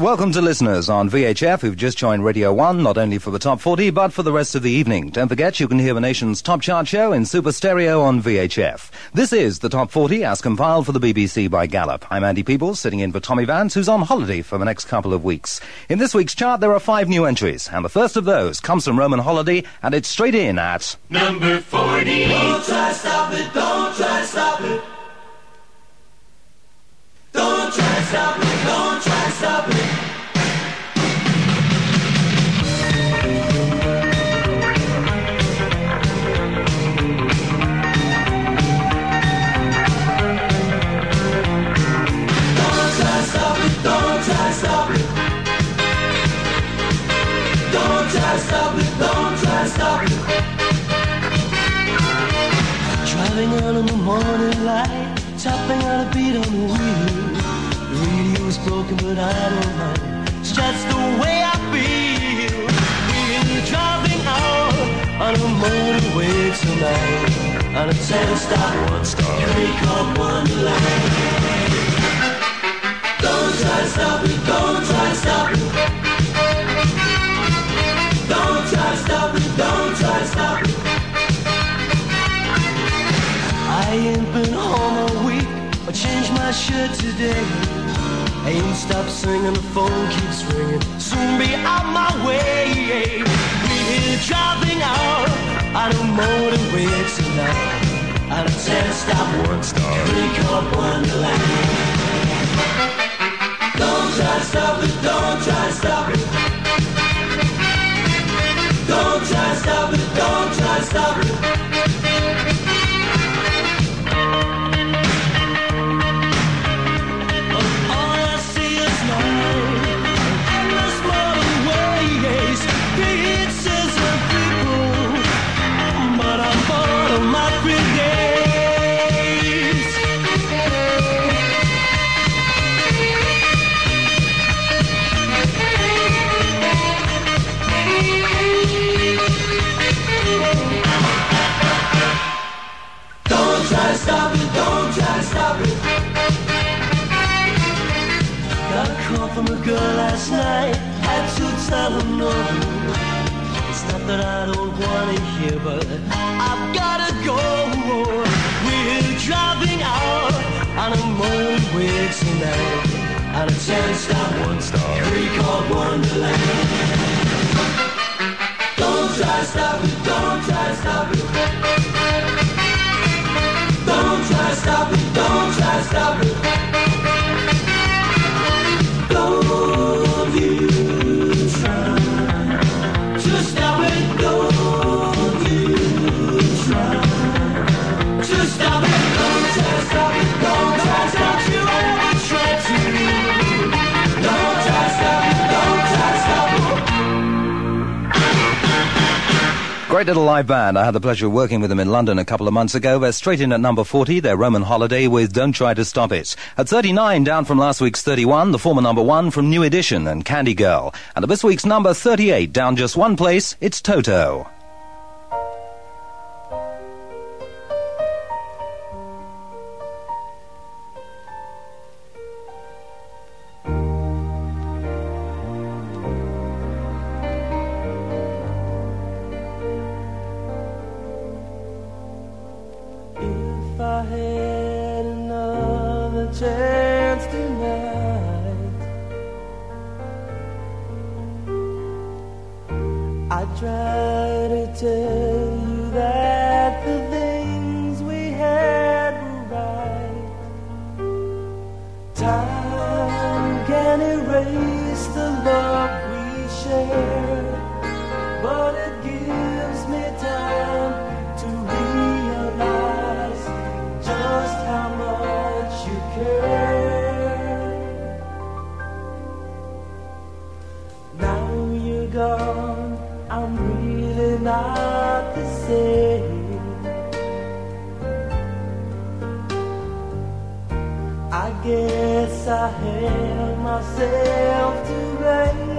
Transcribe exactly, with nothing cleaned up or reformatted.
welcome to listeners on V H F who've just joined Radio one, not only for the Top forty, but for the rest of the evening. Don't forget you can hear the nation's top chart show in Super Stereo on V H F. This is the Top forty, as compiled for the B B C by Gallup. I'm Andy Peebles, sitting in for Tommy Vance, who's on holiday for the next couple of weeks. In this week's chart, there are five new entries, and the first of those comes from Roman Holiday, and it's straight in at... number forty. Don't try to stop it, don't try to stop it. Don't try to stop it, don't try to stop it. Don't try to stop it, don't try to stop it. Don't try to stop it, don't try to stop it. Driving out in the morning light, tapping out a beat on the wheel. The radio's broken but I don't mind, it's just the way I feel. We're driving out on a motorway tonight, on a ten stop, one star, three-car wonderland. Don't try to stop it, don't try to stop it. Don't try to stop it, don't try to stop it. I ain't been home all week, I changed my shirt today. I ain't stopped singing, the phone keeps ringing, soon be on my way. We're driving out on a motorway tonight, on a ten-stop, one-star, three-car wonderland. Don't try to stop it, don't try to stop it. Don't try to stop it, don't try to stop it. Stop it, don't try to stop it. Got a call from a girl last night, had to tell her no. It's not that I don't want to hear, but I've gotta go. We're driving out on a motorway tonight, on a ten-stop, one-star, three-car wonderland. Don't try to stop it, don't try to stop it. Don't try to stop it, don't try to stop it. Don't you try to stop it, don't you try to stop it. Don't try to stop it, don't try to stop it. You ever try to. Don't try to stop it, don't try to stop it. Great little live band. I had the pleasure of working with them in London a couple of months ago. They're straight in at number forty. They're Roman Holiday with Don't Try to Stop It. At thirty-nine, down from last week's thirty-one, the former number one from New Edition and Candy Girl. And at this week's number thirty-eight, down just one place, it's Toto. If I had another chance tonight, I'd try to tell you that the things we had were right. Time can erase the love we shared, but it gives me time to realize just how much you care. Now you're gone, I'm really not the same. I guess I held myself to blame.